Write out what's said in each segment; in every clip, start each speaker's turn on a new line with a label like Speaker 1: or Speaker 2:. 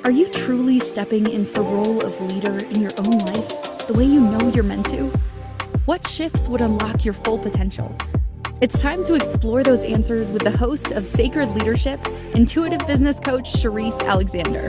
Speaker 1: Are you truly stepping into the role of leader in your own life, the way you know you're meant to? What shifts would unlock your full potential? It's time to explore those answers with the host of Sacred Leadership, intuitive business coach Cherise Alexander.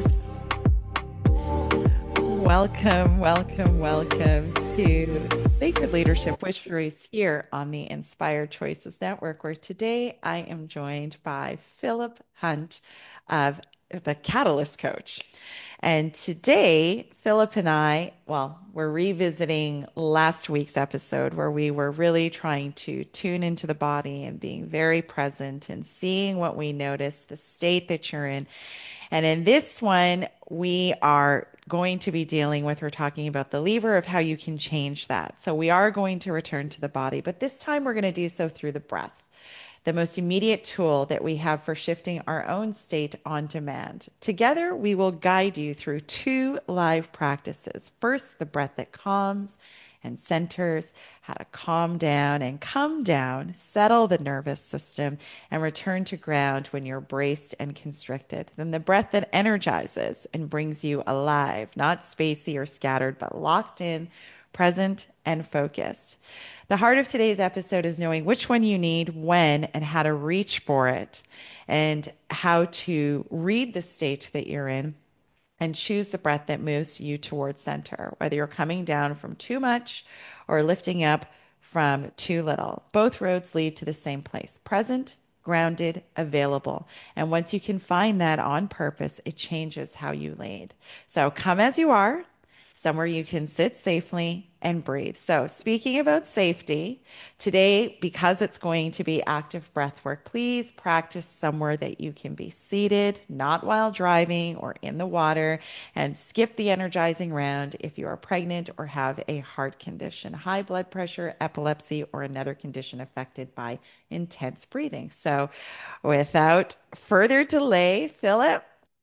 Speaker 2: Welcome to Sacred Leadership with Cherise here on the Inspired Choices Network, where today I am joined by Philip Hunt of the Catalyst Coach. And today, Philip and we're revisiting last week's episode where we were really trying to tune into the body and being very present and seeing what we noticed, the state that you're in. And in this one, we are going to be we're talking about the lever of how you can change that. So we are going to return to the body, but this time we're going to do so through the breath, the most immediate tool that we have for shifting our own state on demand. Together, we will guide you through 2 live practices. First, the breath that calms and centers, how to calm down and come down, settle the nervous system, and return to ground when you're braced and constricted. Then the breath that energizes and brings you alive, not spacey or scattered, but locked in, present, and focused. The heart of today's episode is knowing which one you need, when, and how to reach for it, and how to read the state that you're in and choose the breath that moves you towards center, whether you're coming down from too much or lifting up from too little. Both roads lead to the same place: present, grounded, available. And once you can find that on purpose, it changes how you lead. So come as you are, somewhere you can sit safely and breathe. So speaking about safety, today, because it's going to be active breath work, please practice somewhere that you can be seated, not while driving or in the water, and skip the energizing round if you are pregnant or have a heart condition, high blood pressure, epilepsy, or another condition affected by intense breathing. So without further delay, Philip,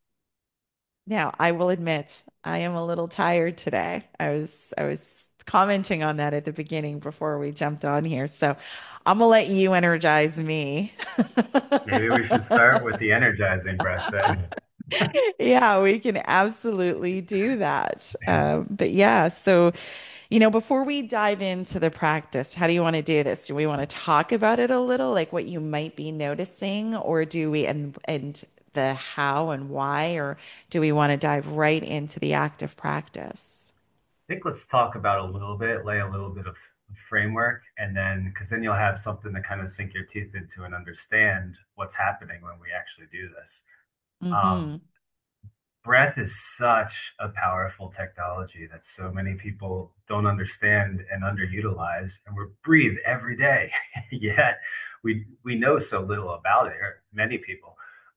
Speaker 2: now, I will admit I am a little tired today. I was commenting on that at the beginning before we jumped on here. So I'm gonna let you energize me.
Speaker 3: Maybe we should start with the energizing breath then.
Speaker 2: Yeah, we can absolutely do that. But yeah, so before we dive into the practice, how do you want to do this? Do we want to talk about it a little, like what you might be noticing, or do we and the how and why, or do we want to dive right into the active practice?
Speaker 3: I think let's talk about a little bit, lay a little bit of framework, and then because then you'll have something to kind of sink your teeth into and understand what's happening when we actually do this. Um,
Speaker 2: Mm-hmm.
Speaker 3: Breath is such a powerful technology that so many people don't understand and underutilize, and we breathe every day, yet we know so little about it, or many people.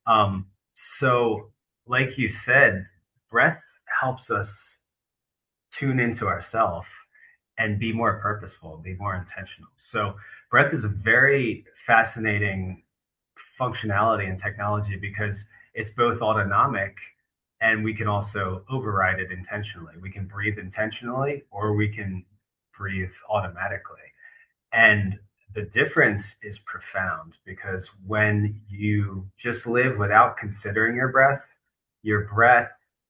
Speaker 3: So, like you said, breath helps us tune into ourselves and be more purposeful, be more intentional. So, breath is a very fascinating functionality and technology because it's both autonomic and we can also override it intentionally. We can breathe intentionally or we can breathe automatically. And the difference is profound because when you just live without considering your breath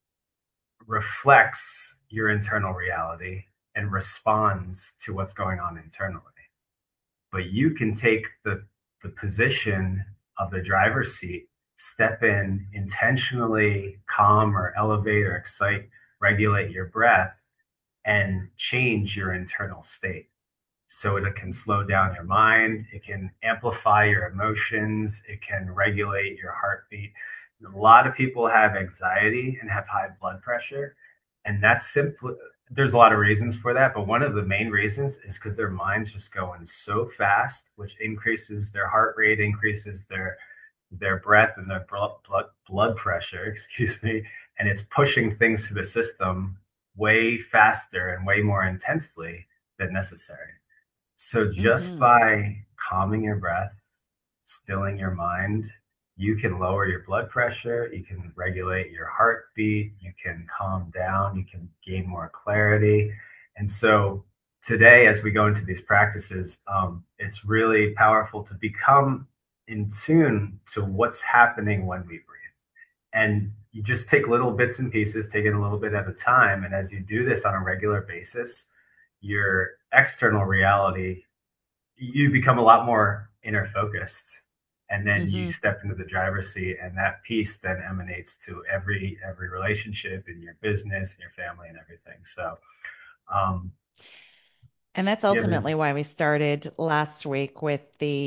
Speaker 3: reflects your internal reality and responds to what's going on internally. But you can take the position of the driver's seat, step in, intentionally calm or elevate or excite, regulate your breath, and change your internal state. So it can slow down your mind, it can amplify your emotions, it can regulate your heartbeat. A lot of people have anxiety and have high blood pressure, and that's simply there's a lot of reasons for that, but one of the main reasons is because their mind's just going so fast, which increases their heart rate, increases their breath and their blood pressure, excuse me, and it's pushing things to the system way faster and way more intensely than necessary. So just
Speaker 2: Mm-hmm.
Speaker 3: by calming your breath, stilling your mind, you can lower your blood pressure, you can regulate your heartbeat, you can calm down, you can gain more clarity. And so today, as we go into these practices, it's really powerful to become in tune to what's happening when we breathe. And you just take little bits and pieces, take it a little bit at a time. And as you do this on a regular basis, your external reality, you become a lot more inner focused. And then you
Speaker 2: Hmm.
Speaker 3: step into the driver's seat, and that peace then emanates to every relationship in your business and your family and everything. So um,
Speaker 2: And that's
Speaker 3: yeah, the,
Speaker 2: ultimately why we started last week with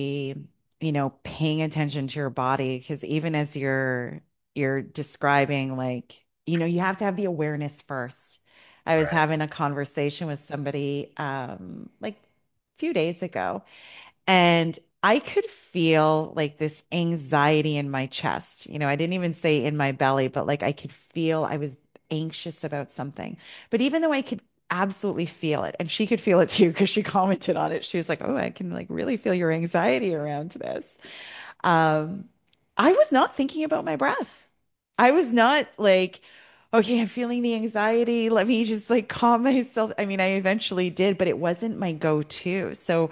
Speaker 2: paying attention to your body, because even as you're describing, like, you have to have the awareness first. I was
Speaker 3: right,
Speaker 2: having a conversation with somebody like a few days ago, and I could feel like this anxiety in my chest. I didn't even say in my belly, but like I could feel I was anxious about something. But even though I could absolutely feel it, and she could feel it too because she commented on it, she was like, "Oh, I can like really feel your anxiety around this." Um, I was not thinking about my breath. I was not like, okay, I'm feeling the anxiety. Let me just like calm myself. I mean, I eventually did, but it wasn't my go-to. So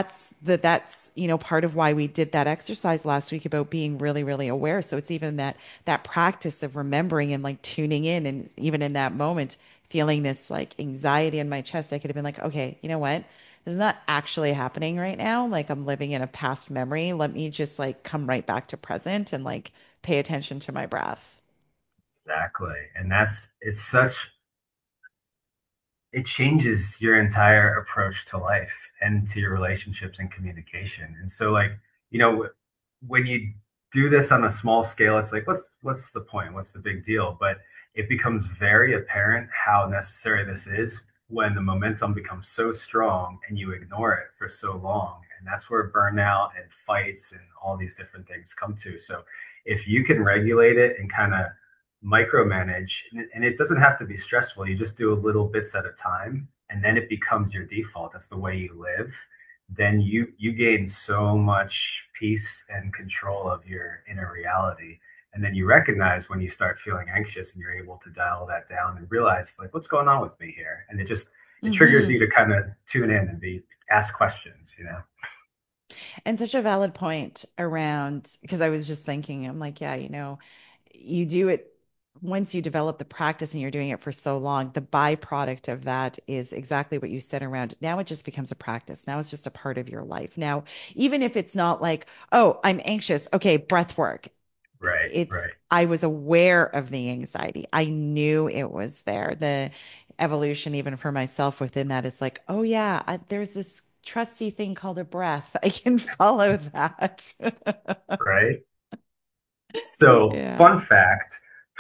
Speaker 2: that's part of why we did that exercise last week about being really, really aware. So it's even that practice of remembering and like tuning in, and even in that moment, feeling this like anxiety in my chest, I could have been like, okay, you know what? This is not actually happening right now. Like I'm living in a past memory. Let me just like come right back to present and like pay attention to my breath.
Speaker 3: exactly. And it's such, it changes your entire approach to life and to your relationships and communication. And so, like, when you do this on a small scale, it's like, what's the point? What's the big deal? But it becomes very apparent how necessary this is when the momentum becomes so strong and you ignore it for so long. And that's where burnout and fights and all these different things come to. So if you can regulate it and kind of micromanage, and it doesn't have to be stressful, you just do a little bits at a time, and then it becomes your default. That's the way you live. Then you gain so much peace and control of your inner reality. And then you recognize when you start feeling anxious, and you're able to dial that down and realize like what's going on with me here. And it triggers
Speaker 2: Hmm.
Speaker 3: you to kind of tune in and be ask questions.
Speaker 2: And such a valid point around, because I was just thinking, I'm like, yeah, you do it once you develop the practice and you're doing it for so long, the byproduct of that is exactly what you said around. Now it just becomes a practice. Now it's just a part of your life. Now, even if it's not like, oh, I'm anxious, okay, breath work.
Speaker 3: Right,
Speaker 2: It's,
Speaker 3: right.
Speaker 2: I was aware of the anxiety. I knew it was there. The evolution, even for myself within that, is like, oh yeah, there's this trusty thing called a breath. I can follow that.
Speaker 3: Right. So,
Speaker 2: Yeah.
Speaker 3: fun fact,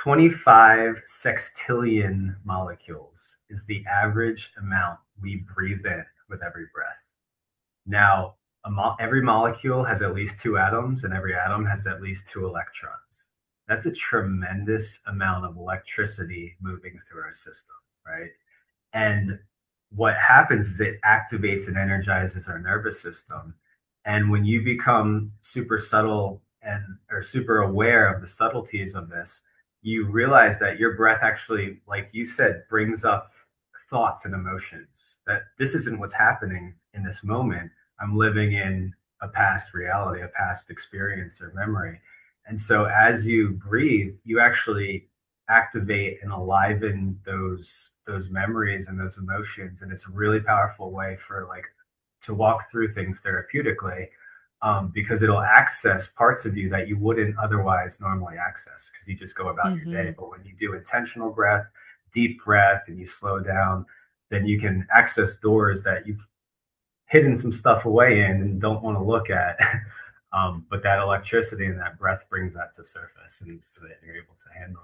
Speaker 3: 25 sextillion molecules is the average amount we breathe in with every breath. Now, every molecule has at least two atoms, and every atom has at least two electrons. That's a tremendous amount of electricity moving through our system, right? And what happens is it activates and energizes our nervous system. And when you become super subtle and or super aware of the subtleties of this, you realize that your breath actually, like you said, brings up thoughts and emotions. That this isn't what's happening in this moment. I'm living in a past reality, a past experience or memory. And so as you breathe, you actually activate and aliven those memories and those emotions, and it's a really powerful way for like to walk through things therapeutically, because it'll access parts of you that you wouldn't otherwise normally access because you just go about your day.
Speaker 2: Hmm.
Speaker 3: But when you do intentional breath, deep breath, and you slow down, then you can access doors that you've hidden some stuff away in and don't want to look at. But that electricity and that breath brings that to surface, and so that you're able to handle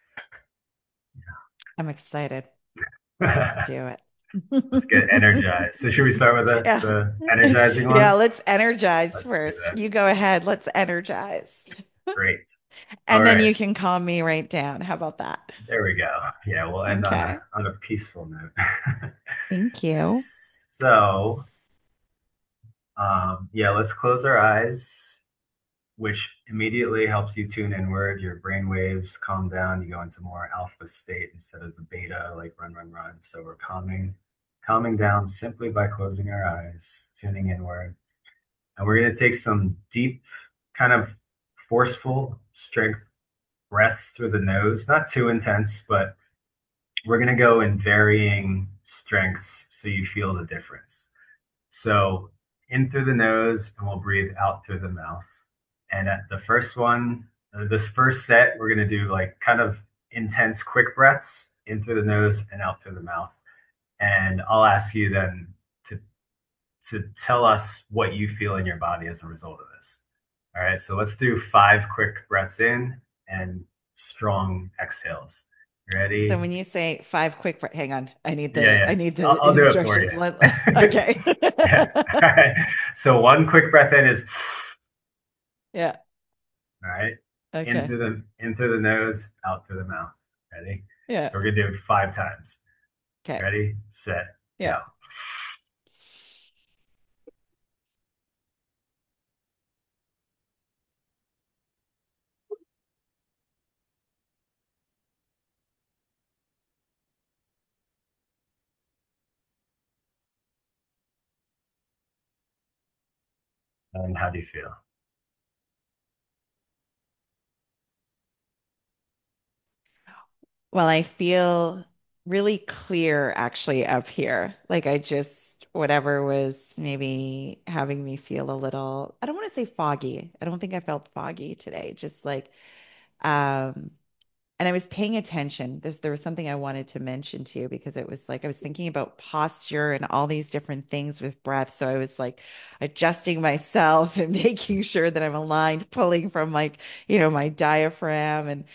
Speaker 2: I'm excited. Let's
Speaker 3: it.
Speaker 2: do it.
Speaker 3: Let's get energized. So should we start with
Speaker 2: Yeah.
Speaker 3: the energizing
Speaker 2: Yeah,
Speaker 3: one?
Speaker 2: let's energize
Speaker 3: Let's do
Speaker 2: first.
Speaker 3: that.
Speaker 2: You go ahead. Let's energize.
Speaker 3: Great. All
Speaker 2: And then
Speaker 3: right.
Speaker 2: you can calm me right down. How about that?
Speaker 3: There we go. Yeah, we'll end on
Speaker 2: Okay.
Speaker 3: a peaceful note.
Speaker 2: Thank you.
Speaker 3: So, yeah, let's close our eyes, which immediately helps you tune inward. Your brain waves calm down. You go into more alpha state instead of the beta, like run, run, run. So we're calming down simply by closing our eyes, tuning inward. And we're going to take some deep, kind of forceful strength breaths through the nose, not too intense, but we're going to go in varying strengths so you feel the difference. So in through the nose, and we'll breathe out through the mouth. And at the first one, this first set, we're going to do like kind of intense, quick breaths in through the nose and out through the mouth. And I'll ask you then to tell us what you feel in your body as a result of this. All right, so let's do 5 quick breaths in and strong exhales.
Speaker 2: So
Speaker 3: Ready?
Speaker 2: when you say five quick, hang on,
Speaker 3: Yeah, yeah.
Speaker 2: I need the
Speaker 3: I'll do it for
Speaker 2: instructions.
Speaker 3: you.
Speaker 2: Okay.
Speaker 3: Yeah. All right. So one quick breath in is
Speaker 2: Yeah.
Speaker 3: all right.
Speaker 2: Okay.
Speaker 3: In through the nose, out through the mouth. Ready?
Speaker 2: Yeah.
Speaker 3: So we're gonna do it 5 times.
Speaker 2: Okay.
Speaker 3: Ready, set,
Speaker 2: Yeah.
Speaker 3: go. And how do you feel?
Speaker 2: Well, I feel really clear actually up here. Like I just, whatever was maybe having me feel a little, I don't want to say foggy. I don't think I felt foggy today. Just like, um, and I was paying attention. There was something I wanted to mention to you because it was like I was thinking about posture and all these different things with breath. So I was like adjusting myself and making sure that I'm aligned, pulling from like, my diaphragm and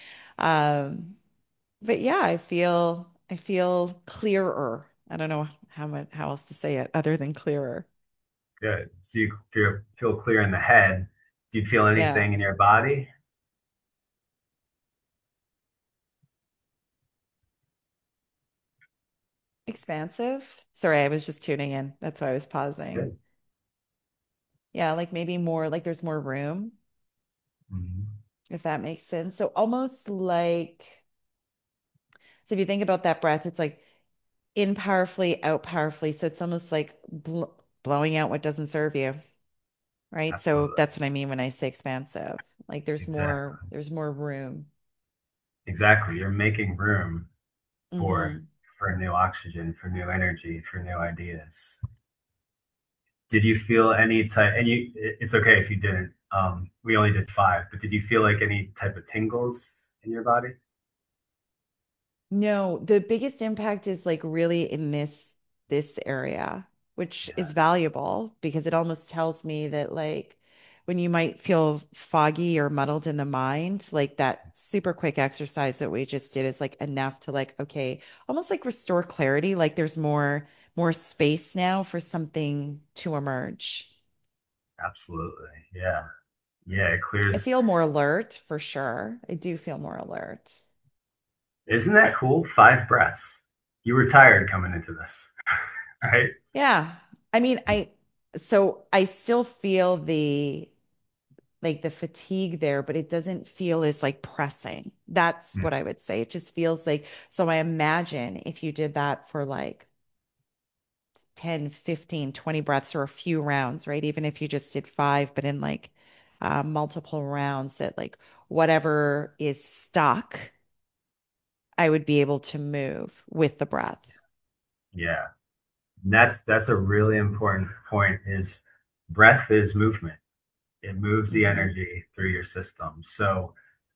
Speaker 2: but yeah, I feel clearer. I don't know how else to say it other than clearer.
Speaker 3: Good. So you feel clear in the head. Do you feel
Speaker 2: Yeah.
Speaker 3: anything in your body?
Speaker 2: Expansive. Sorry, I was just tuning in. That's why I was
Speaker 3: It's
Speaker 2: pausing.
Speaker 3: good.
Speaker 2: Yeah, like maybe more like there's more room,
Speaker 3: Mhm.
Speaker 2: if that makes sense. So almost like so if you think about that breath, it's like in powerfully, out powerfully. So it's almost like blowing out what doesn't serve you, right? So
Speaker 3: Absolutely.
Speaker 2: that's what I mean when I say expansive. Like
Speaker 3: Exactly.
Speaker 2: there's more room.
Speaker 3: Exactly. You're making room for
Speaker 2: Hmm.
Speaker 3: new oxygen, for new energy, for new ideas. Did you feel any type, and it's okay if you didn't. We only did 5, but did you feel like any type of tingles in your body?
Speaker 2: No, the biggest impact is like really in this area, which
Speaker 3: Yeah,
Speaker 2: is valuable because it almost tells me that like when you might feel foggy or muddled in the mind, like that super quick exercise that we just did is like enough to like, okay, almost like restore clarity, like there's more space now for something to emerge.
Speaker 3: absolutely. Yeah. Yeah, it
Speaker 2: I
Speaker 3: clears.
Speaker 2: feel more alert for sure. I do feel more alert.
Speaker 3: Isn't that cool? 5 breaths. You were tired coming into this, right?
Speaker 2: Yeah. I mean, so I still feel the fatigue there, but it doesn't feel as like pressing. That's
Speaker 3: Mm.
Speaker 2: what I would say. It just feels like, so I imagine if you did that for like 10, 15, 20 breaths or a few rounds, right? Even if you just did five, but in like multiple rounds, that like whatever is stuck, I would be able to move with the breath.
Speaker 3: Yeah. And that's a really important point is breath is movement. It moves the
Speaker 2: Hmm.
Speaker 3: energy through your system. So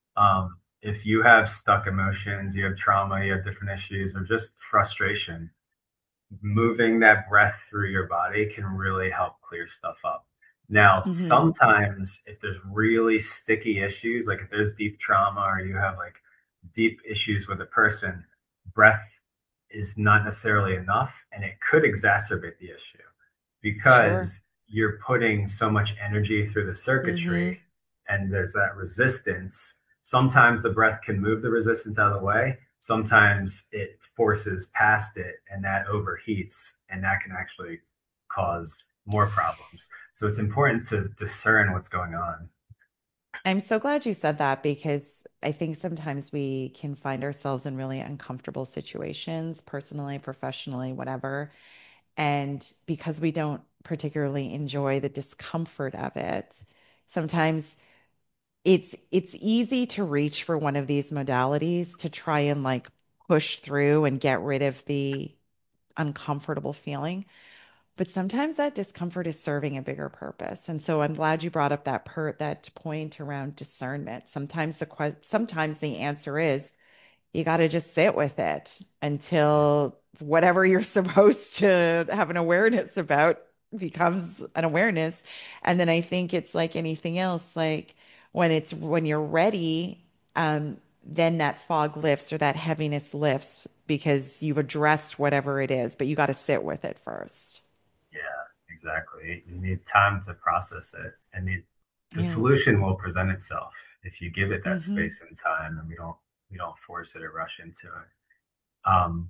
Speaker 3: if you have stuck emotions, you have trauma, you have different issues, or just frustration, moving that breath through your body can really help clear stuff up. Now,
Speaker 2: Hmm.
Speaker 3: sometimes if there's really sticky issues, like if there's deep trauma or you have like deep issues with a person, breath is not necessarily enough and it could exacerbate the issue
Speaker 2: Sure.
Speaker 3: because you're putting so much energy through the circuitry
Speaker 2: Hmm.
Speaker 3: and there's that resistance. Sometimes the breath can move the resistance out of the way. Sometimes it forces past it and that overheats and that can actually cause more problems. So it's important to discern what's going on.
Speaker 2: I'm so glad you said that because I think sometimes we can find ourselves in really uncomfortable situations, personally, professionally, whatever. And because we don't particularly enjoy the discomfort of it, sometimes it's easy to reach for one of these modalities to try and like push through and get rid of the uncomfortable feeling. But sometimes that discomfort is serving a bigger purpose. And so I'm glad you brought up that point around discernment. Sometimes the answer is you got to just sit with it until whatever you're supposed to have an awareness about becomes an awareness. And then I think it's like anything else, like when you're ready, then that fog lifts or that heaviness lifts because you've addressed whatever it is, but you got to sit with it first.
Speaker 3: Yeah, exactly. You need time to process it, and the
Speaker 2: Yeah.
Speaker 3: solution will present itself if you give it that
Speaker 2: Mm-hmm.
Speaker 3: space and time, and we don't force it or rush into it. Um,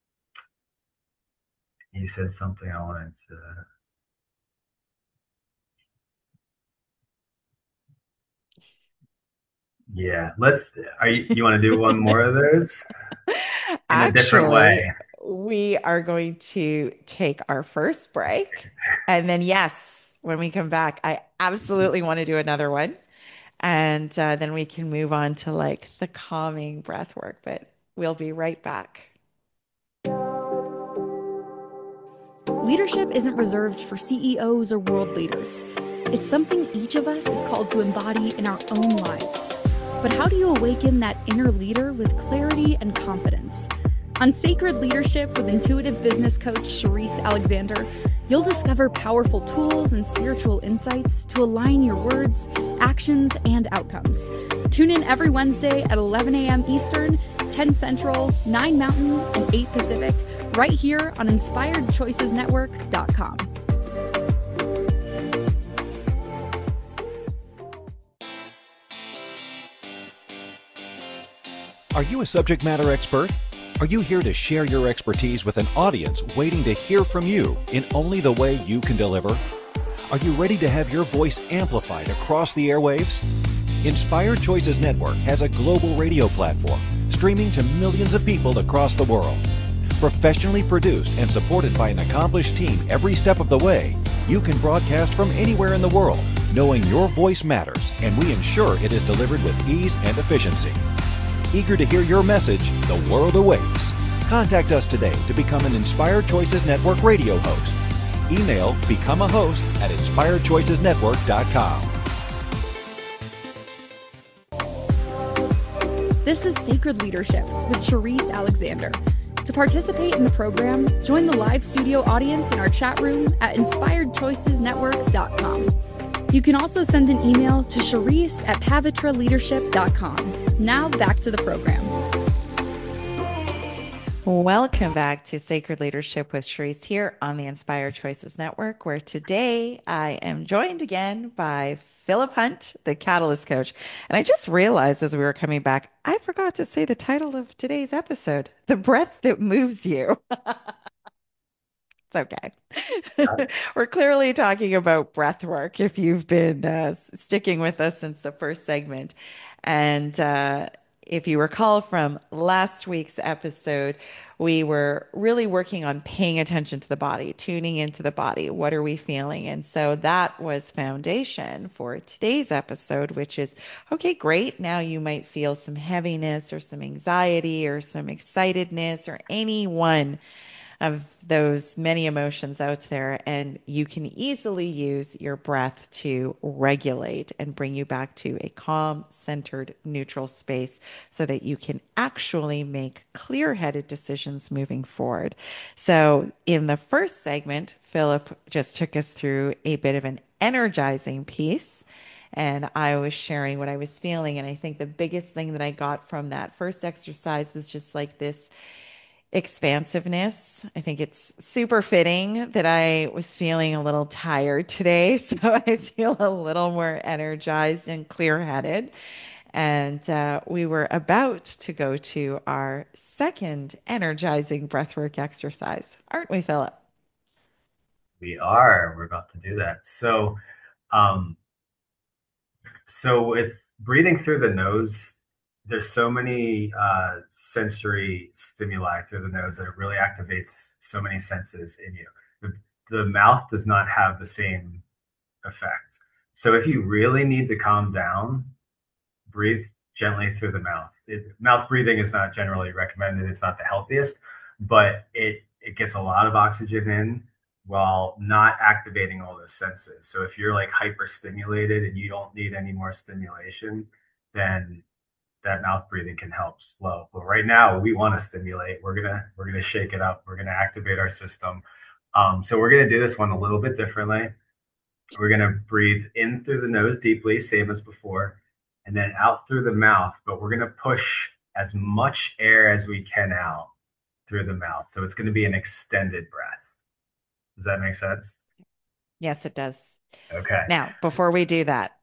Speaker 3: you said something I wanted to. Yeah, let's. You want to do one more of those in a different
Speaker 2: Actually,
Speaker 3: way?
Speaker 2: we are going to take our first break. And then, yes, when we come back, I absolutely want to do another one. And then we can move on to like the calming breath work. But we'll be right back.
Speaker 1: Leadership isn't reserved for CEOs or world leaders. It's something each of us is called to embody in our own lives. But how do you awaken that inner leader with clarity and confidence? On Sacred Leadership with intuitive business coach Charisse Alexander, you'll discover powerful tools and spiritual insights to align your words, actions, and outcomes. Tune in every Wednesday at 11 a.m. Eastern, 10 Central, 9 Mountain, and 8 Pacific, right here on InspiredChoicesNetwork.com.
Speaker 4: Are you a subject matter expert? Are you here to share your expertise with an audience waiting to hear from you in only the way you can deliver? Are you ready to have your voice amplified across the airwaves? Inspired Choices Network has a global radio platform streaming to millions of people across the world. Professionally produced and supported by an accomplished team every step of the way, you can broadcast from anywhere in the world, knowing your voice matters, and we ensure it is delivered with ease and efficiency. Eager to hear your message, the world awaits. Contact us today to become an Inspired Choices Network radio host. Email become a host at inspiredchoicesnetwork.com.
Speaker 1: This is Sacred Leadership with Charisse Alexander. To participate in the program, join the live studio audience in our chat room at inspiredchoicesnetwork.com. You can also send an email to Charisse at pavitraleadership.com. Now back to the program.
Speaker 2: Welcome back to Sacred Leadership with Charisse here on the Inspired Choices Network, where today I am joined again by Philip Hunt, the Catalyst Coach. And I just realized as we were coming back, I forgot to say the title of today's episode, The Breath That Moves You. It's okay. We're clearly talking about breath work if you've been sticking with us since the first segment. And if you recall from last week's episode, we were really working on paying attention to the body, tuning into the body. What are we feeling? And so that was foundation for today's episode, which is, okay, great. Now you might feel some heaviness or some anxiety or some excitedness or any one of those many emotions out there, and you can easily use your breath to regulate and bring you back to a calm, centered, neutral space so that you can actually make clear-headed decisions moving forward. So in the first segment, Philip just took us through a bit of an energizing piece, and I was sharing what I was feeling. And I think the biggest thing that I got from that first exercise was just like this expansiveness. I think it's super fitting that I was feeling a little tired today, so I feel a little more energized and clear-headed. And we were about to go to our second energizing breathwork exercise, aren't we, Philip?
Speaker 3: We are. We're about to do that. Um, so with breathing through the nose, there's so many sensory stimuli through the nose that it really activates so many senses in you. The mouth does not have the same effect. So if you really need to calm down, breathe gently through the mouth. Mouth breathing is not generally recommended. It's not the healthiest, but it gets a lot of oxygen in while not activating all those senses. So if you're like hyperstimulated and you don't need any more stimulation, then that mouth breathing can help slow. But right now we want to stimulate. We're gonna shake it up. We're gonna activate our system. So we're gonna do this one a little bit differently. We're gonna breathe in through the nose deeply, same as before, and then out through the mouth. But we're gonna push as much air as we can out through the mouth. So it's gonna be an extended breath. Does that make sense?
Speaker 2: Yes, it does.
Speaker 3: Okay.
Speaker 2: Now,
Speaker 3: So
Speaker 2: before we do that,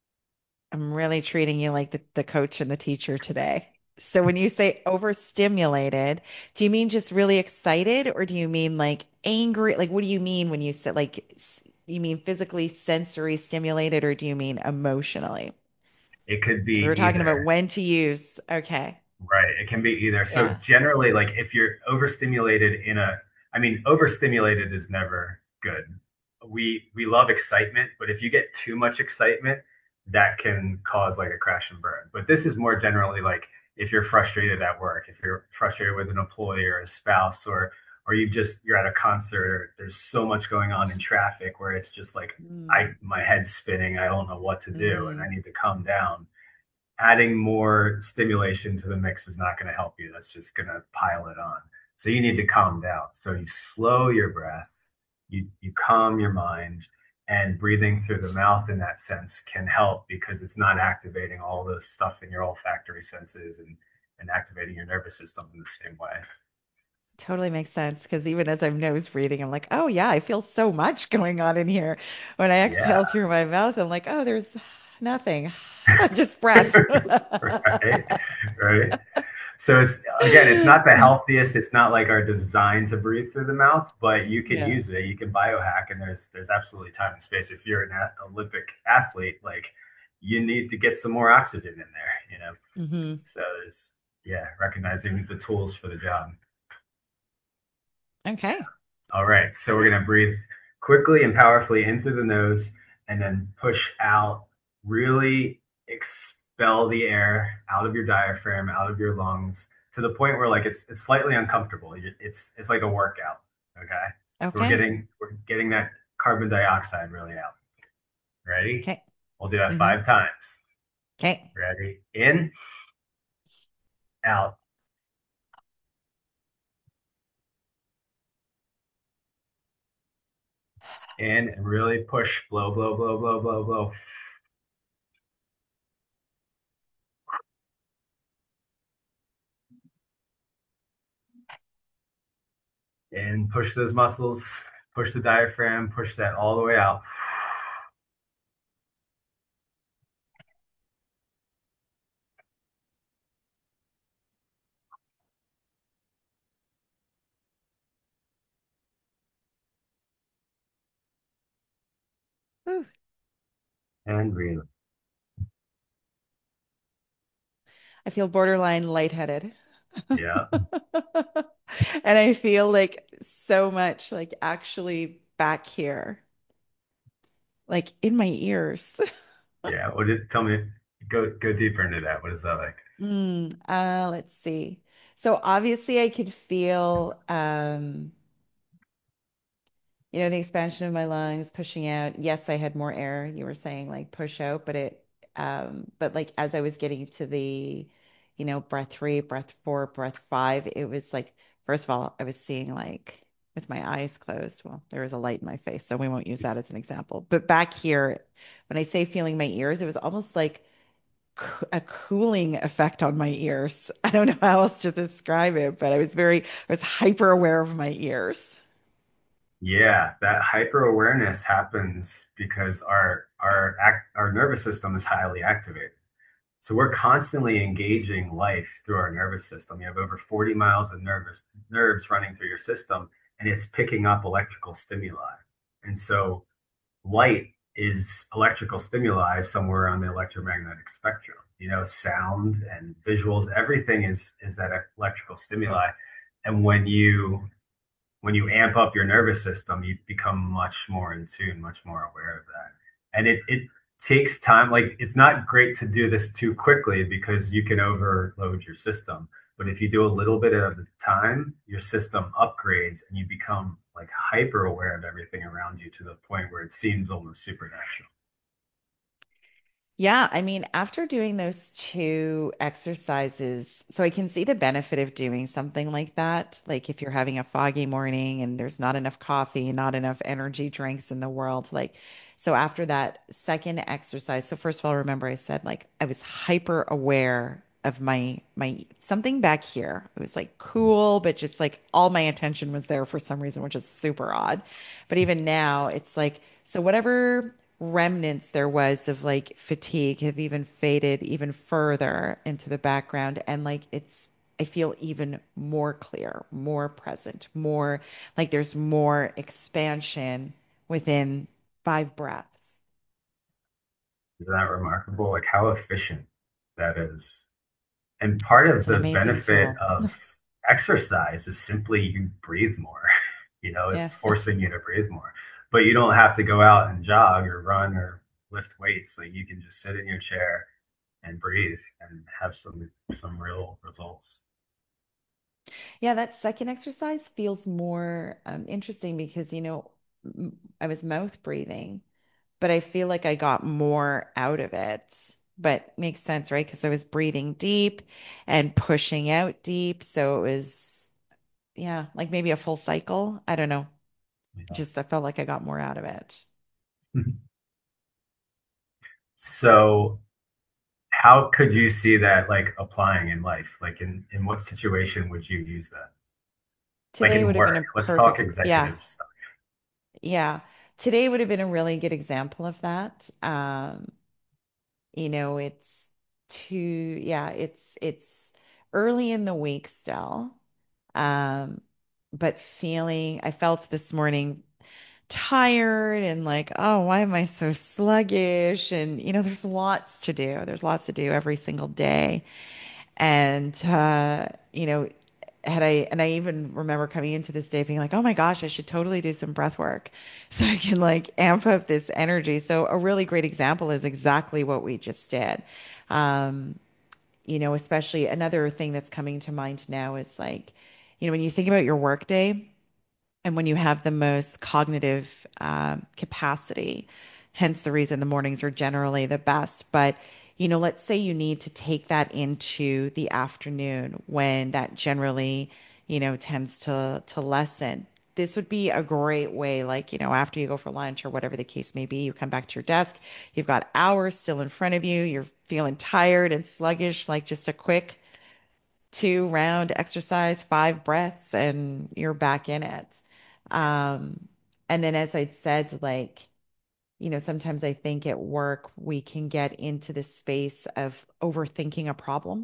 Speaker 2: I'm really treating you like the coach and the teacher today. So when you say overstimulated, do you mean just really excited or do you mean like angry? Like, what do you mean when you say like, you mean physically sensory stimulated or do you mean emotionally?
Speaker 3: it could be
Speaker 2: Because we're talking about
Speaker 3: either.
Speaker 2: when to use. Okay.
Speaker 3: Right. It can be either. So
Speaker 2: Yeah.
Speaker 3: generally, like if you're overstimulated I mean, overstimulated is never good. We love excitement, but if you get too much excitement, that can cause like a crash and burn. But this is more generally like if you're frustrated at work, if you're frustrated with an employee or a spouse, or you're at a concert, or there's so much going on in traffic where it's just like
Speaker 2: Mm,
Speaker 3: my head's spinning, I don't know what to do, and I
Speaker 2: mm,
Speaker 3: need to calm down. Adding more stimulation to the mix is not going to help you. That's just going to pile it on. So you need to calm down. So you slow your breath, you calm your mind, and breathing through the mouth in that sense can help because it's not activating all the stuff in your olfactory senses and activating your nervous system in the same way.
Speaker 2: totally makes sense. Because even as I'm nose breathing, I'm like, oh yeah, I feel so much going on in here. When I
Speaker 3: Yeah.
Speaker 2: exhale through my mouth, I'm like, oh, there's nothing, just breath.
Speaker 3: Right. Right. So it's not the healthiest. It's not like our design to breathe through the mouth, but you can
Speaker 2: Yeah.
Speaker 3: use it. You can biohack, and there's absolutely time and space. If you're an Olympic athlete, like you need to get some more oxygen in there.
Speaker 2: Hmm.
Speaker 3: So there's recognizing the tools for the job.
Speaker 2: Okay.
Speaker 3: All right, so we're gonna breathe quickly and powerfully in through the nose, and then push out. Really expel the air out of your diaphragm, out of your lungs, to the point where like it's slightly uncomfortable. It's like a workout. Okay, so we're
Speaker 2: Okay.
Speaker 3: getting we're getting that carbon dioxide really out. Ready?
Speaker 2: Okay.
Speaker 3: We'll do that
Speaker 2: Hmm.
Speaker 3: 5 times.
Speaker 2: Okay.
Speaker 3: Ready? In, out, in, and really push. Blow, blow, blow, blow, blow, blow. And push those muscles, push the diaphragm, push that all the way out.
Speaker 2: Whew.
Speaker 3: And breathe.
Speaker 2: I feel borderline lightheaded.
Speaker 3: Yeah.
Speaker 2: And I feel like so much like actually back here, like in my ears.
Speaker 3: Yeah. Tell me, go deeper into that. What is that like?
Speaker 2: Let's see. So obviously I could feel the expansion of my lungs pushing out. Yes, I had more air. You were saying like push out, but like as I was getting to the, breath three, breath four, breath five, it was like, first of all, I was seeing like with my eyes closed. Well, there was a light in my face, so we won't use that as an example. But back here, when I say feeling my ears, it was almost like a cooling effect on my ears. I don't know how else to describe it, but I was hyper aware of my ears.
Speaker 3: Yeah, that hyper awareness happens because our nervous system is highly activated. So we're constantly engaging life through our nervous system. You have over 40 miles of nerves running through your system, and it's picking up electrical stimuli. And so light is electrical stimuli somewhere on the electromagnetic spectrum. Sound and visuals, everything is that electrical stimuli. And when you amp up your nervous system, you become much more in tune, much more aware of that. And it takes time. Like it's not great to do this too quickly because you can overload your system. But if you do a little bit at a time, your system upgrades and you become like hyper aware of everything around you to the point where it seems almost supernatural.
Speaker 2: Yeah, I mean, after doing those two exercises, so I can see the benefit of doing something like that. Like if you're having a foggy morning and there's not enough coffee, not enough energy drinks in the world, like so after that second exercise, so first of all, remember I said like I was hyper aware of my something back here. It was like cool, but just like all my attention was there for some reason, which is super odd. But even now, it's like so whatever remnants there was of like fatigue have even faded even further into the background and like it's I feel even more clear, more present, more like there's more expansion within 5 breaths.
Speaker 3: Isn't that remarkable? Like how efficient that is. And part of
Speaker 2: It's an
Speaker 3: the
Speaker 2: amazing
Speaker 3: benefit
Speaker 2: tool.
Speaker 3: of exercise is simply you breathe more. It's
Speaker 2: Yeah.
Speaker 3: forcing you to breathe more. But you don't have to go out and jog or run or lift weights. Like you can just sit in your chair and breathe and have some real results.
Speaker 2: Yeah, that second exercise feels more interesting because, I was mouth breathing, but I feel like I got more out of it. But makes sense, right? Because I was breathing deep and pushing out deep. So it was, yeah, like maybe a full cycle. I don't know.
Speaker 3: Yeah.
Speaker 2: Just I felt like I got more out of it.
Speaker 3: So how could you see that like applying in life? Like in what situation would you use that? Like
Speaker 2: Today
Speaker 3: in
Speaker 2: would have been
Speaker 3: work.
Speaker 2: a
Speaker 3: Let's talk
Speaker 2: perfect, yeah,
Speaker 3: executive stuff.
Speaker 2: yeah. Today would have been a really good example of that. It's too, yeah, it's early in the week still. Um, but I felt this morning tired and like, oh, why am I so sluggish? And there's lots to do. There's lots to do every single day. And and I even remember coming into this day being like, oh my gosh, I should totally do some breath work so I can like amp up this energy. So a really great example is exactly what we just did. Um, Especially another thing that's coming to mind now is like, when you think about your workday, and when you have the most cognitive capacity, hence the reason the mornings are generally the best. But, let's say you need to take that into the afternoon when that generally, tends to lessen. This would be a great way, like, after you go for lunch or whatever the case may be, you come back to your desk, you've got hours still in front of you, you're feeling tired and sluggish, like just a quick 2 round exercise, 5 breaths, and you're back in it. Um, and then, as I said, like, sometimes I think at work we can get into the space of overthinking a problem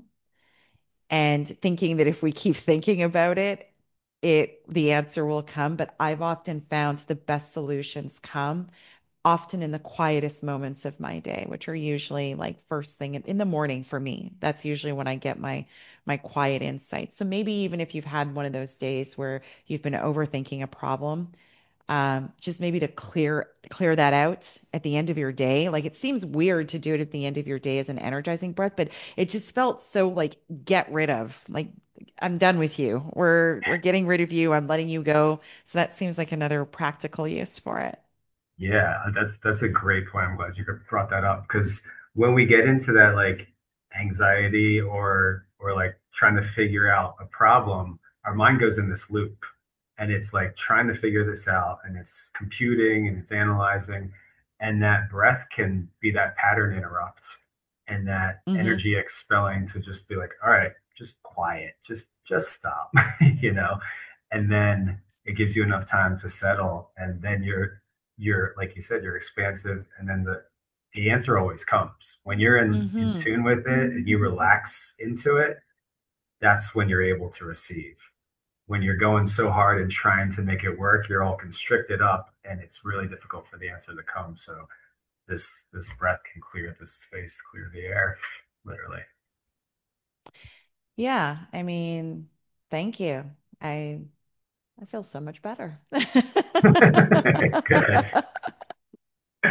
Speaker 2: and thinking that if we keep thinking about it, the answer will come. But I've often found the best solutions come often in the quietest moments of my day, which are usually like first thing in the morning for me. That's usually when I get my quiet insights. So maybe even if you've had one of those days where you've been overthinking a problem, just maybe to clear that out at the end of your day. Like it seems weird to do it at the end of your day as an energizing breath, but it just felt so like get rid of. Like I'm done with you. We're getting rid of you. I'm letting you go. So that seems like another practical use for it.
Speaker 3: Yeah, that's a great point. I'm glad you brought that up because when we get into that like anxiety or like trying to figure out a problem, our mind goes in this loop and it's like trying to figure this out and it's computing and it's analyzing and that breath can be that pattern interrupt and that
Speaker 2: Hmm.
Speaker 3: energy expelling to just be like, all right, just quiet, just stop, you know, and then it gives you enough time to settle and then you're like you said you're expansive and then the answer always comes when you're in
Speaker 2: Hmm.
Speaker 3: tune with it and you relax into it. That's when you're able to receive. When you're going so hard and trying to make it work, you're all constricted up and it's really difficult for the answer to come. So this breath can clear this space, clear the air, literally.
Speaker 2: Yeah, I mean, thank you. I I feel so much better.
Speaker 3: Good.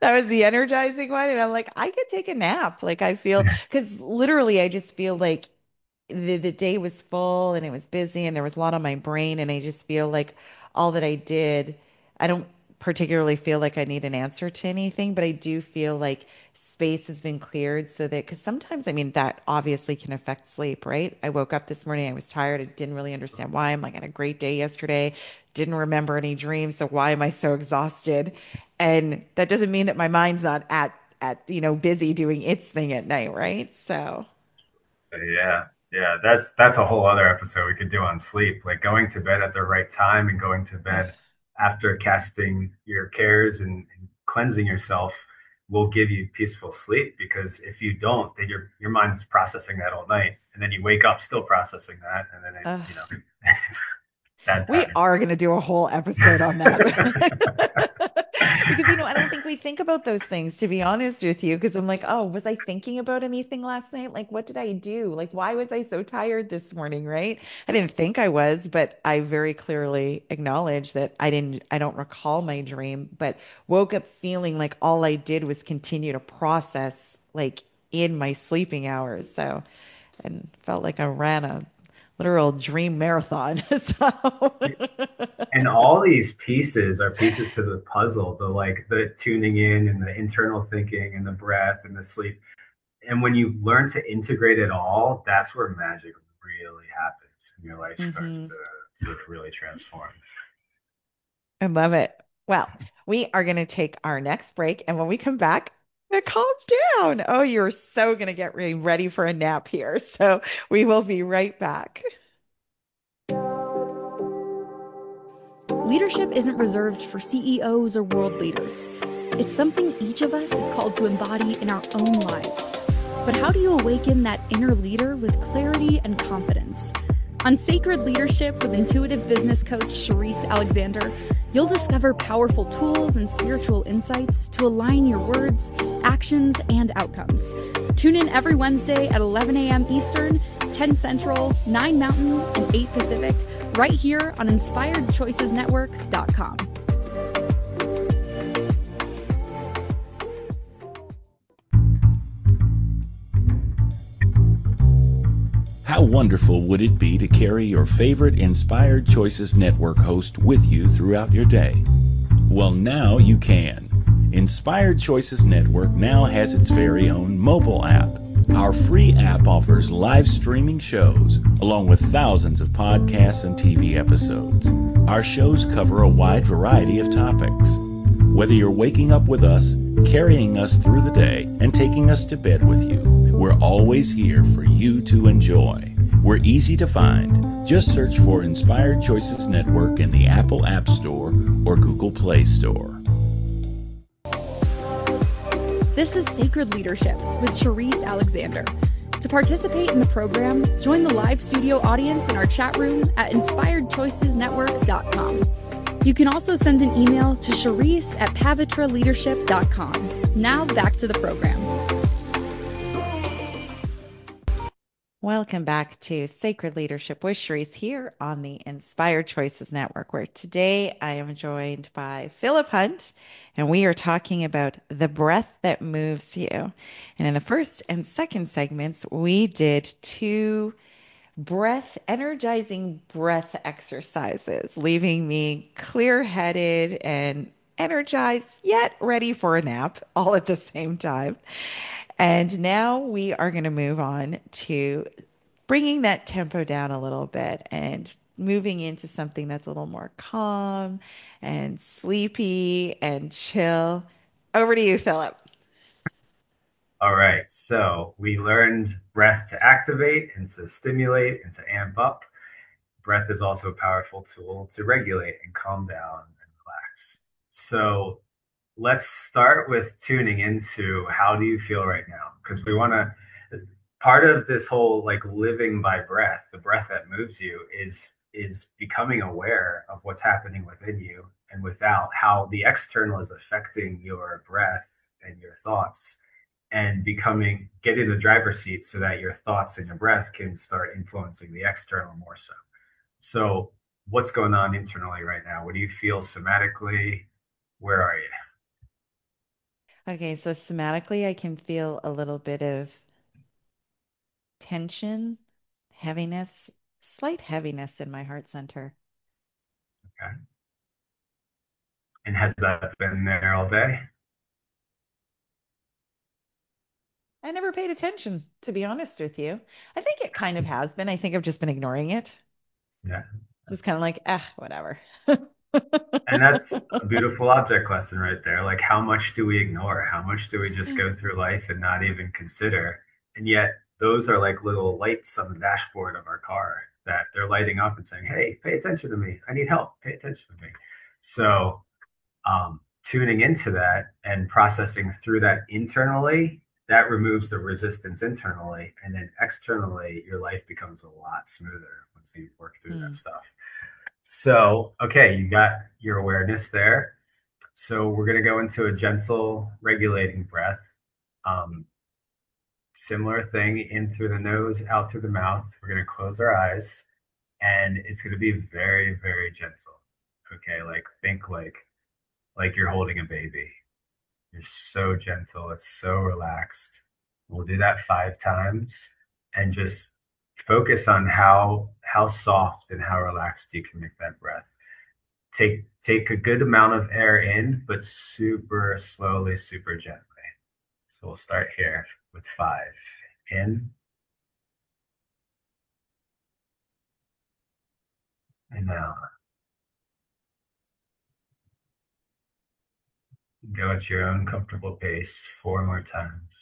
Speaker 2: That was the energizing one. And I'm like, I could take a nap. Like I feel, because literally I just feel like the day was full and it was busy and there was a lot on my brain. And I just feel like all that I did, I don't particularly feel like I need an answer to anything, but I do feel like space has been cleared so that, because sometimes, I mean, that obviously can affect sleep, right? I woke up this morning, I was tired, I didn't really understand why. I'm like, I had a great day yesterday, didn't remember any dreams, so why am I so exhausted? And that doesn't mean that my mind's not busy doing its thing at night, right? So,
Speaker 3: Yeah, yeah, that's a whole other episode we could do on sleep, like going to bed at the right time and going to
Speaker 2: ugh,
Speaker 3: bed after casting your cares and cleansing yourself will give you peaceful sleep. Because if you don't, then your mind's processing that all night, and then you wake up still processing that, and then
Speaker 2: ugh.
Speaker 3: it's bad
Speaker 2: We
Speaker 3: pattern.
Speaker 2: are going to do a whole episode on that. Because, I don't think we think about those things, to be honest with you. Because I'm like, oh, was I thinking about anything last night? Like, what did I do? Like, why was I so tired this morning, right? I didn't think I was, but I very clearly acknowledge that I don't recall my dream, but woke up feeling like all I did was continue to process, like, in my sleeping hours. So, and felt like I ran a literal dream marathon. So,
Speaker 3: And all these pieces are pieces to the puzzle, the tuning in and the internal thinking and the breath and the sleep. And when you learn to integrate it all, that's where magic really happens and your life starts
Speaker 2: hmm
Speaker 3: to really transform.
Speaker 2: I love it. Well, we are going to take our next break, and when we come back, I'm gonna calm down. Oh, you're so going to get ready for a nap here. So we will be right back.
Speaker 1: Leadership isn't reserved for CEOs or world leaders. It's something each of us is called to embody in our own lives. But how do you awaken that inner leader with clarity and confidence? On Sacred Leadership with intuitive business coach Charisse Alexander, you'll discover powerful tools and spiritual insights to align your words, actions, and outcomes. Tune in every Wednesday at 11 a.m. Eastern, 10 Central, 9 Mountain, and 8 Pacific, right here on InspiredChoicesNetwork.com.
Speaker 4: How wonderful would it be to carry your favorite Inspired Choices Network host with you throughout your day? Well, now you can. Inspired Choices Network now has its very own mobile app. Our free app offers live streaming shows, along with thousands of podcasts and TV episodes. Our shows cover a wide variety of topics. Whether you're waking up with us, carrying us through the day, and taking us to bed with you, we're always here for you to enjoy. We're easy to find. Just search for Inspired Choices Network in the Apple App Store or Google Play Store.
Speaker 1: This is Sacred Leadership with Charisse Alexander. To participate in the program, join the live studio audience in our chat room at InspiredChoicesNetwork.com. You can also send an email to Charisse@pavitraleadership.com. Now back to the program.
Speaker 2: Welcome back to Sacred Leadership with Charisse here on the Inspired Choices Network, where today I am joined by Philip Hunt, and we are talking about the breath that moves you. And in the first and second segments, we did two energizing breath exercises, leaving me clear-headed and energized, yet ready for a nap, all at the same time. And now we are going to move on to bringing that tempo down a little bit and moving into something that's a little more calm and sleepy and chill. Over to you, Philip.
Speaker 3: All right, so we learned breath to activate and to stimulate and to amp up. Breath is also a powerful tool to regulate and calm down and relax. So let's start with tuning into how do you feel right now? Because we want to, part of this whole like living by breath, the breath that moves you is becoming aware of what's happening within you and without, how the external is affecting your breath and your thoughts, and getting the driver's seat so that your thoughts and your breath can start influencing the external more so. So what's going on internally right now? What do you feel somatically? Where are you?
Speaker 2: Okay, so somatically, I can feel a little bit of tension, heaviness, slight heaviness in my heart center.
Speaker 3: Okay. And has that been there all day?
Speaker 2: I never paid attention, to be honest with you. I think it kind of has been. I think I've just been ignoring it.
Speaker 3: Yeah.
Speaker 2: Just kind of like, whatever.
Speaker 3: And that's a beautiful object lesson right there. Like, how much do we ignore? How much do we just go through life and not even consider? And yet, those are like little lights on the dashboard of our car that they're lighting up and saying, hey, pay attention to me. I need help. Pay attention to me. So, tuning into that and processing through that internally, that removes the resistance internally. And then externally, your life becomes a lot smoother once you work through that
Speaker 2: Hmm.
Speaker 3: stuff. So, okay, you got your awareness there. So we're going to go into a gentle regulating breath. Um, Similar thing, in through the nose, out through the mouth. We're going to close our eyes and it's going to be very, very gentle. Okay, like think like you're holding a baby. You're so gentle. It's so relaxed. We'll do that 5 times and just focus on how soft and how relaxed you can make that breath. Take a good amount of air in, but super slowly, super gently. So we'll start here with 5. In and out. Go at your own comfortable pace 4 more times.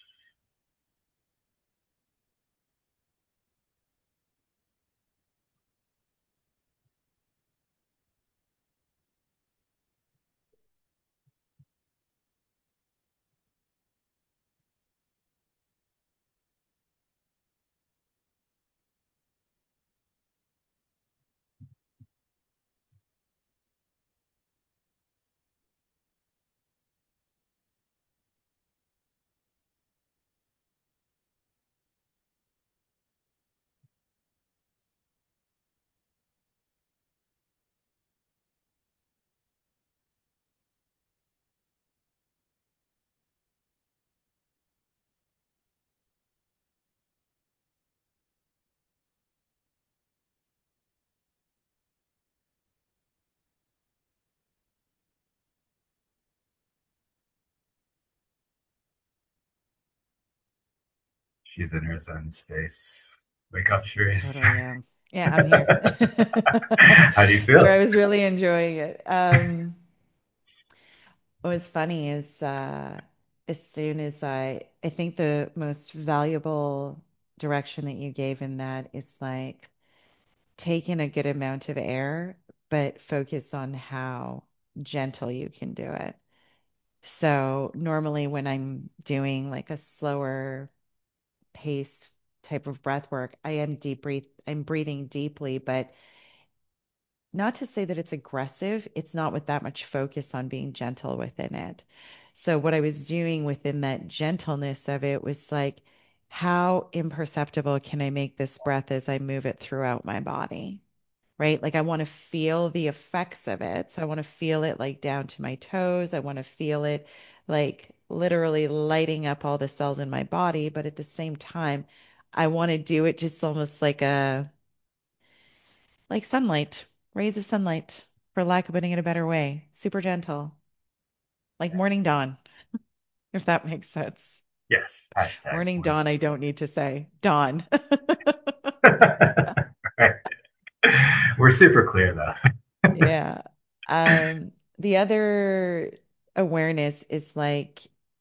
Speaker 3: She's in her zen space. Wake up, Shrees.
Speaker 2: Totally am. Yeah, I'm here.
Speaker 3: How do you
Speaker 2: So
Speaker 3: feel?
Speaker 2: I was really enjoying it. What was funny is as soon as I think the most valuable direction that you gave in that is like take in a good amount of air, but focus on how gentle you can do it. So normally when I'm doing like a slower paced type of breath work, I'm breathing deeply, but not to say that it's aggressive, it's not with that much focus on being gentle within it. So what I was doing within that gentleness of it was like, how imperceptible can I make this breath as I move it throughout my body? Right? Like I want to feel the effects of it. So I want to feel it like down to my toes. I want to feel it like literally lighting up all the cells in my body. But at the same time, I want to do it just almost like sunlight, rays of sunlight, for lack of putting it a better way. Super gentle, like morning dawn, if that makes sense.
Speaker 3: Yes. Hashtag
Speaker 2: Morning
Speaker 3: one.
Speaker 2: dawn, I don't need to say dawn.
Speaker 3: Right. We're super clear though.
Speaker 2: Yeah. The other awareness is like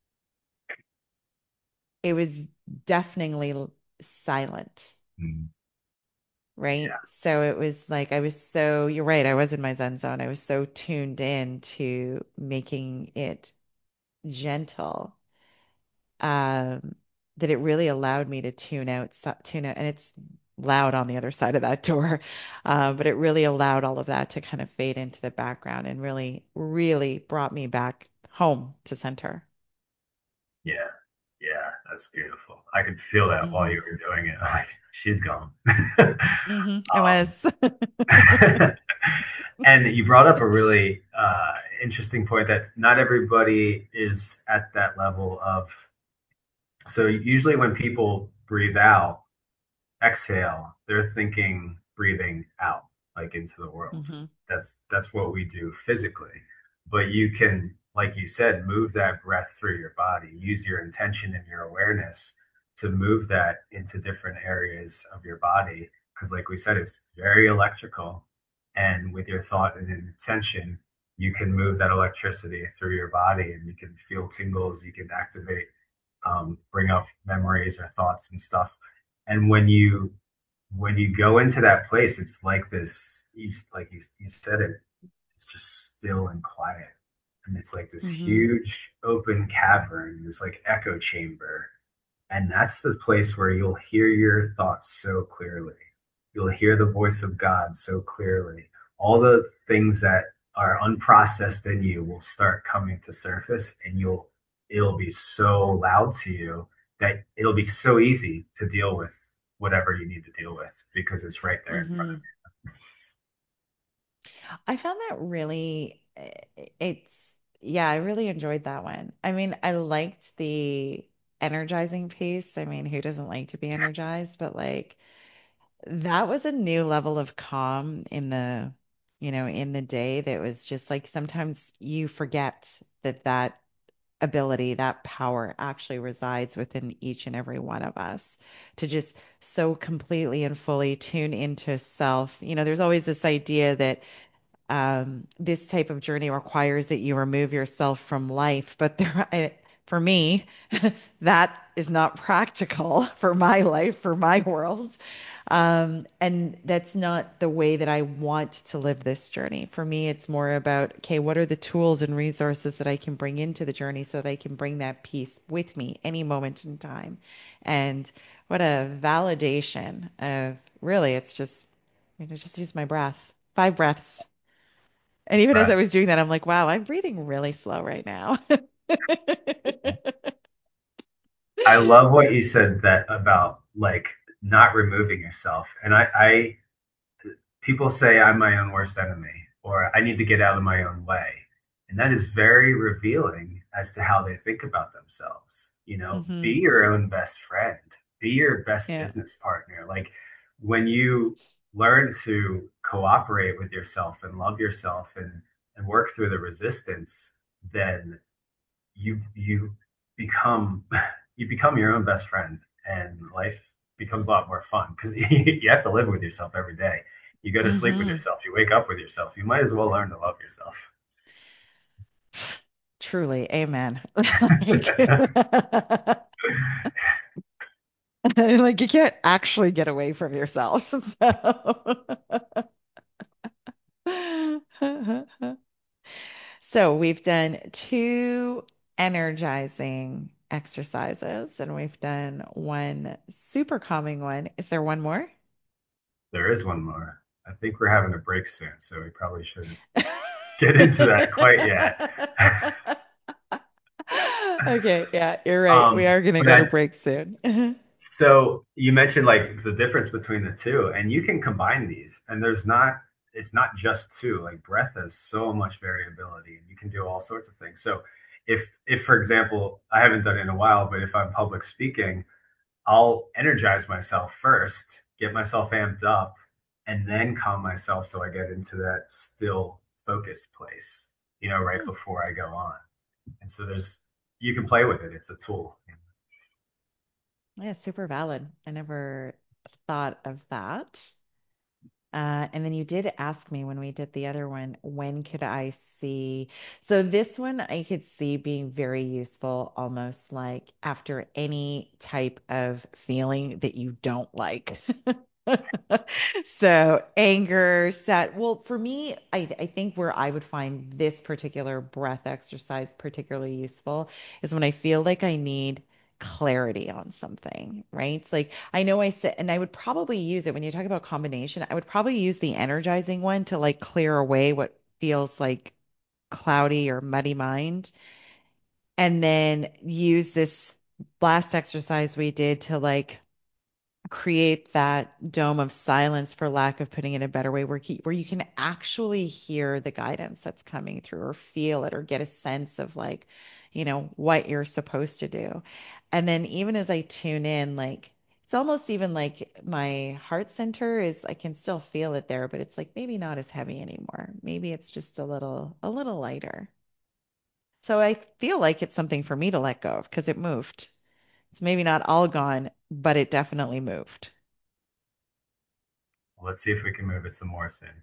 Speaker 2: it was deafeningly silent,
Speaker 3: Mm,
Speaker 2: right? So
Speaker 3: yes.
Speaker 2: it was like you're right, I was in my Zen zone. I was so tuned in to making it gentle, um, that it really allowed me to tune out, and it's loud on the other side of that door. But it really allowed all of that to kind of fade into the background and really, really brought me back home to center.
Speaker 3: Yeah. Yeah. That's beautiful. I could feel that while
Speaker 2: Hmm.
Speaker 3: you were doing it. Like she's gone.
Speaker 2: It
Speaker 3: um,
Speaker 2: was.
Speaker 3: And you brought up a really interesting point that not everybody is at that level of. So usually when people breathe out, exhale, they're thinking breathing out, like into the world.
Speaker 2: Hmm.
Speaker 3: That's what we do physically. But you can, like you said, move that breath through your body. Use your intention and your awareness to move that into different areas of your body. Because, like we said, it's very electrical. And with your thought and intention, you can move that electricity through your body and you can feel tingles, you can activate, bring up memories or thoughts and stuff. And when you go into that place, it's like this. You said it. It's just still and quiet, and it's like this
Speaker 2: Hmm.
Speaker 3: huge open cavern, this like echo chamber, and that's the place where you'll hear your thoughts so clearly. You'll hear the voice of God so clearly. All the things that are unprocessed in you will start coming to surface, and it'll be so loud to you that it'll be so easy to deal with whatever you need to deal with because it's right there in front of
Speaker 2: Hmm. I found that really, it's, yeah, I really enjoyed that one. I mean, I liked the energizing piece. I mean, who doesn't like to be energized? But like, that was a new level of calm in in the day that was just like sometimes you forget that that ability, that power actually resides within each and every one of us to just so completely and fully tune into self. There's always this idea that this type of journey requires that you remove yourself from life. But for me, that is not practical for my life, for my world. And that's not the way that I want to live this journey. For me, it's more about, okay, what are the tools and resources that I can bring into the journey so that I can bring that peace with me any moment in time? And what a validation of really, it's just, just use my breath, 5 breaths. And even as I was
Speaker 3: breaths.
Speaker 2: doing that, I'm like, wow, I'm breathing really slow right now.
Speaker 3: I love what you said that about like not removing yourself. And I people say I'm my own worst enemy or I need to get out of my own way. And that is very revealing as to how they think about themselves. Be
Speaker 2: Hmm.
Speaker 3: your own best friend, be your best
Speaker 2: Yeah.
Speaker 3: business partner. Like when you learn to cooperate with yourself and love yourself and work through the resistance, then you become you become your own best friend and life becomes a lot more fun because you have to live with yourself every day. You go to sleep with
Speaker 2: Hmm.
Speaker 3: yourself, you wake up with yourself, you might as well learn to love yourself.
Speaker 2: Truly, amen. Like, like you can't actually get away from yourself. So we've done two energizing exercises and we've done one super calming one. Is there one more?
Speaker 3: There is one more. I think we're having a break soon, so we probably shouldn't get into that quite yet.
Speaker 2: Okay, yeah, you're right. We are gonna
Speaker 3: But
Speaker 2: go to break soon.
Speaker 3: so you mentioned like the difference between the two, and you can combine these, and it's not just two. Like breath has so much variability, and you can do all sorts of things. So if for example, I haven't done it in a while, but if I'm public speaking, I'll energize myself first, get myself amped up, and then calm myself so I get into that still focused place, right
Speaker 2: Hmm.
Speaker 3: before I go on. And so you can play with it. It's a tool.
Speaker 2: Yeah, super valid. I never thought of that. And then you did ask me when we did the other one, when could I see? So this one I could see being very useful almost like after any type of feeling that you don't like. So anger, sad. Well, for me, I think where I would find this particular breath exercise particularly useful is when I feel like I need clarity on something, right? It's like I know I said, and I would probably use it when you talk about combination, I would probably use the energizing one to like clear away what feels like cloudy or muddy mind, and then use this last exercise we did to like create that dome of silence, for lack of putting it a better way, where you can actually hear the guidance that's coming through or feel it or get a sense of like, what you're supposed to do. And then even as I tune in, like it's almost even like my heart center is, I can still feel it there, but it's like maybe not as heavy anymore. Maybe it's just a little lighter. So I feel like it's something for me to let go of because it moved. It's maybe not all gone, but it definitely moved.
Speaker 3: Let's see if we can move it some more soon.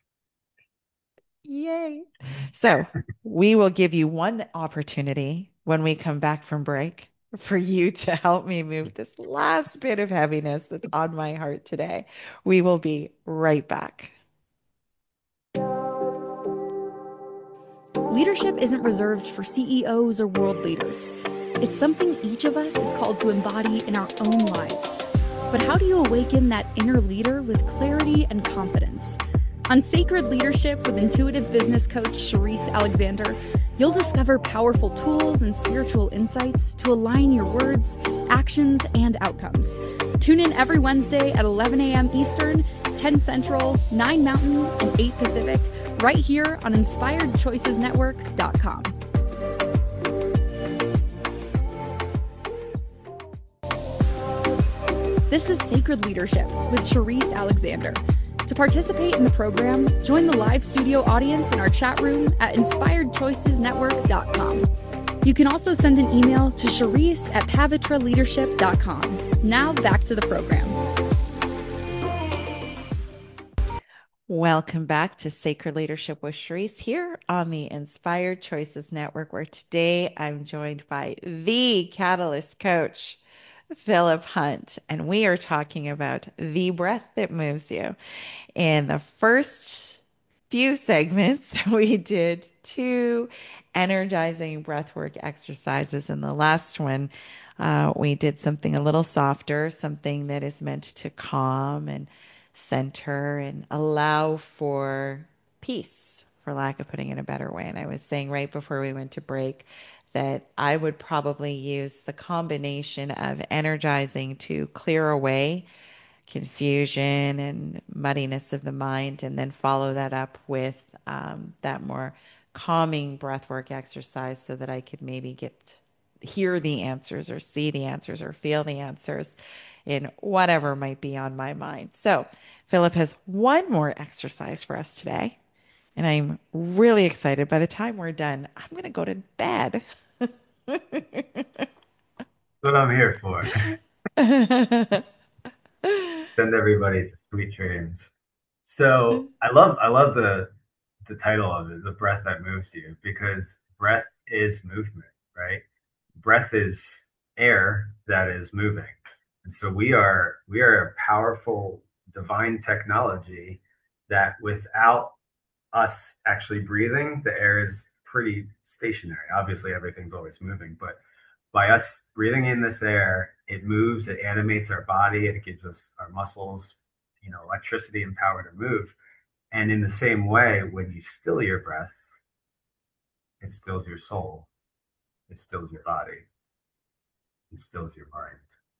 Speaker 2: Yay. So we will give you one opportunity when we come back from break for you to help me move this last bit of heaviness that's on my heart today. We will be right back.
Speaker 1: Leadership isn't reserved for CEOs or world leaders. It's something each of us is called to embody in our own lives. But how do you awaken that inner leader with clarity and confidence? On Sacred Leadership with intuitive business coach Charisse Alexander, you'll discover powerful tools and spiritual insights to align your words, actions, and outcomes. Tune in every Wednesday at 11 a.m. Eastern, 10 Central, 9 Mountain, and 8 Pacific, right here on InspiredChoicesNetwork.com. This is Sacred Leadership with Charisse Alexander. To participate in the program, join the live studio audience in our chat room at InspiredChoicesNetwork.com. You can also send an email to Charisse@PavitraLeadership.com. Now back to the program.
Speaker 2: Welcome back to Sacred Leadership with Charisse here on the Inspired Choices Network, where today I'm joined by the Catalyst Coach, Philip Hunt, and we are talking about the breath that moves you. In the first few segments, we did 2 energizing breathwork exercises. In the last one, we did something a little softer, something that is meant to calm and center and allow for peace, for lack of putting it a better way. And I was saying right before we went to break that I would probably use the combination of energizing to clear away confusion and muddiness of the mind, and then follow that up with that more calming breathwork exercise so that I could maybe hear the answers or see the answers or feel the answers in whatever might be on my mind. So Philip has one more exercise for us today, and I'm really excited. By the time we're done, I'm going to go to bed.
Speaker 3: That's what I'm here for. Send everybody to sweet dreams. So I love the title of it, The Breath That Moves You, because breath is movement, right? Breath is air that is moving. And so we are a powerful divine technology that without us actually breathing, the air is pretty stationary. Obviously everything's always moving, but by us breathing in this air, it moves, it animates our body, it gives us our muscles, electricity and power to move. And in the same way, when you still your breath, it stills your soul, it stills your body, it stills your mind.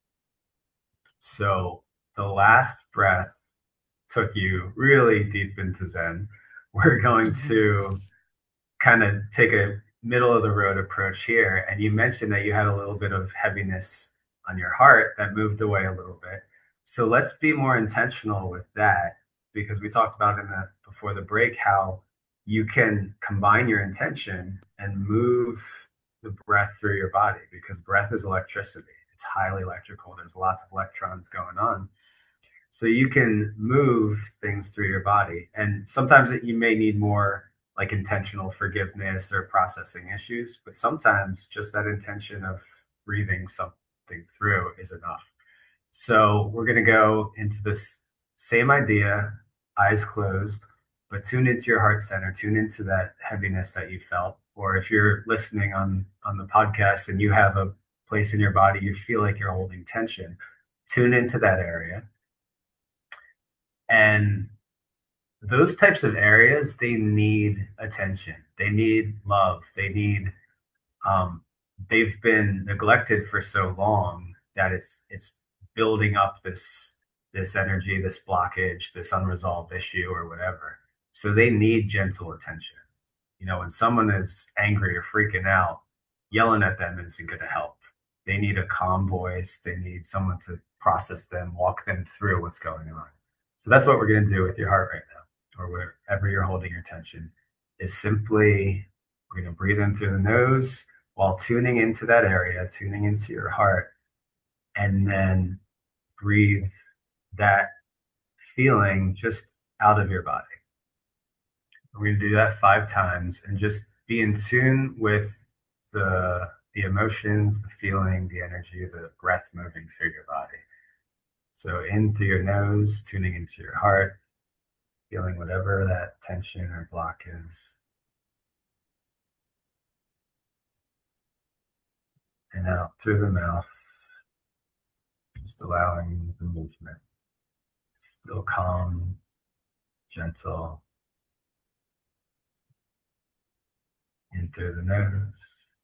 Speaker 3: So the last breath took you really deep into Zen. We're going to kind of take a middle of the road approach here. And you mentioned that you had a little bit of heaviness on your heart that moved away a little bit. So let's be more intentional with that, because we talked about before the break how you can combine your intention and move the breath through your body, because breath is electricity. It's highly electrical. There's lots of electrons going on. So you can move things through your body. And sometimes you may need more like intentional forgiveness or processing issues, but sometimes just that intention of breathing something through is enough. So we're going to go into this same idea, eyes closed, but tune into your heart center, tune into that heaviness that you felt. Or if you're listening on the podcast and you have a place in your body you feel like you're holding tension, tune into that area. And those types of areas, they need attention. They need love. Um, they've been neglected for so long that it's building up this this energy, this blockage, this unresolved issue or whatever. So they need gentle attention. When someone is angry or freaking out, yelling at them isn't going to help. They need a calm voice. They need someone to process them, walk them through what's going on. So that's what we're going to do with your heart right now, or wherever you're holding your tension, is simply we're going to breathe in through the nose while tuning into that area, tuning into your heart, and then breathe that feeling just out of your body. We're going to do that 5 times and just be in tune with the emotions, the feeling, the energy, the breath moving through your body. So in through your nose, tuning into your heart, feeling whatever that tension or block is. And out through the mouth, just allowing the movement. Still calm, gentle. In through the nose,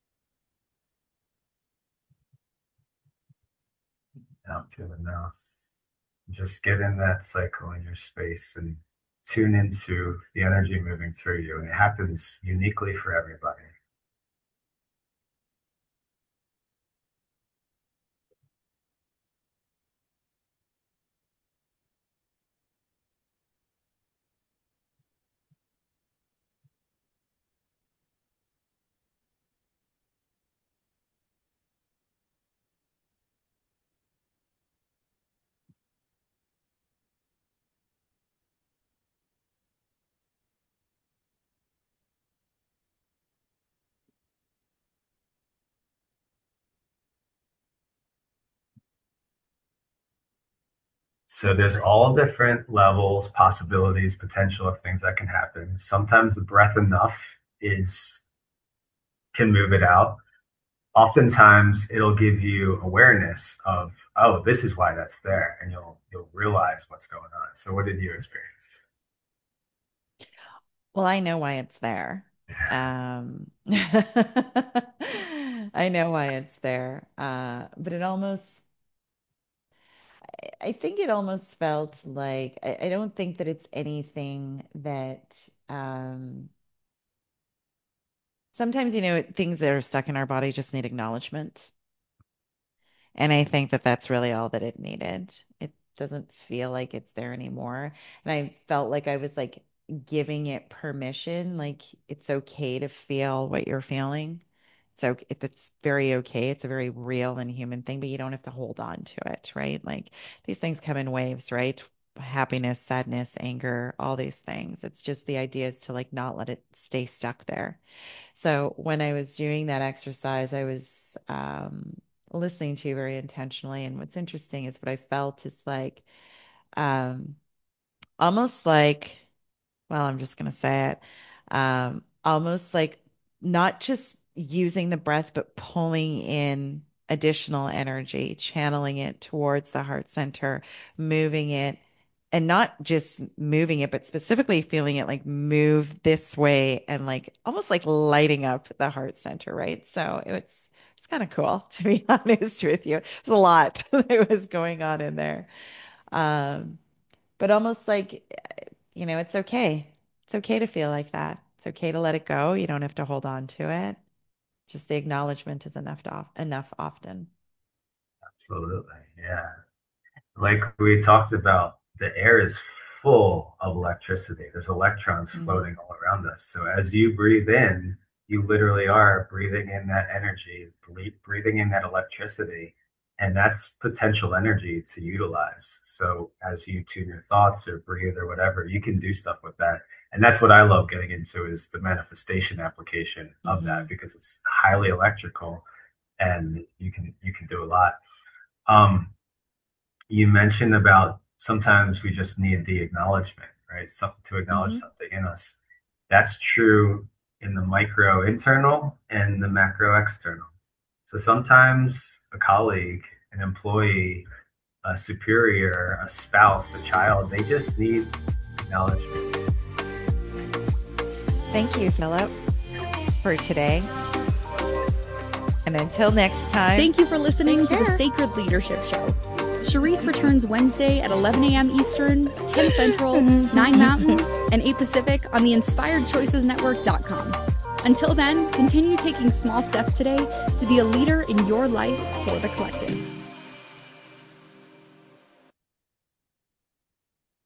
Speaker 3: out through the mouth. Just get in that cycle in your space and tune into the energy moving through you. And it happens uniquely for everybody. So there's all different levels, possibilities, potential of things that can happen. Sometimes the breath enough can move it out. Oftentimes it'll give you awareness of, oh, this is why that's there, and you'll realize what's going on. So what did you experience?
Speaker 2: Well, I know why it's there. I know why it's there. But I think it almost felt like, I don't think that it's anything that, sometimes, things that are stuck in our body just need acknowledgement. And I think that that's really all that it needed. It doesn't feel like it's there anymore. And I felt like I was like giving it permission, like it's okay to feel what you're feeling. So it's very okay. It's a very real and human thing, but you don't have to hold on to it, right? Like these things come in waves, right? Happiness, sadness, anger, all these things. It's just the idea is to like not let it stay stuck there. So when I was doing that exercise, I was listening to you very intentionally. And what's interesting is what I felt is like um, almost like, well, I'm just going to say it, almost like not just using the breath, but pulling in additional energy, channeling it towards the heart center, moving it, and not just moving it, but specifically feeling it like move this way and like almost like lighting up the heart center, right? So it's kind of cool, to be honest with you. There's a lot that was going on in there. Um, but almost like, it's okay. It's okay to feel like that. It's okay to let it go. You don't have to hold on to it. Just the acknowledgement is enough often.
Speaker 3: Absolutely. Yeah. Like we talked about, the air is full of electricity. There's electrons
Speaker 2: Mm-hmm.
Speaker 3: floating all around us. So as you breathe in, you literally are breathing in that energy, breathing in that electricity, and that's potential energy to utilize. So as you tune your thoughts or breathe or whatever, you can do stuff with that. And that's what I love getting into, is the manifestation application of
Speaker 2: Mm-hmm.
Speaker 3: that, because it's highly electrical and you can do a lot. Um, you mentioned about sometimes we just need the acknowledgement, right? Something to acknowledge
Speaker 2: Mm-hmm.
Speaker 3: something in us. That's true in the micro internal and the macro external. So sometimes a colleague, an employee, a superior, a spouse, a child, they just need acknowledgement.
Speaker 2: Thank you, Philip, for today. And until next time,
Speaker 1: Thank you for listening
Speaker 2: take
Speaker 1: to the
Speaker 2: care.
Speaker 1: Sacred Leadership Show. Charisse returns Wednesday at 11 a.m. Eastern, 10 Central, 9 Mountain, and 8 Pacific on the InspiredChoicesNetwork.com. Until then, continue taking small steps today to be a leader in your life for the collective.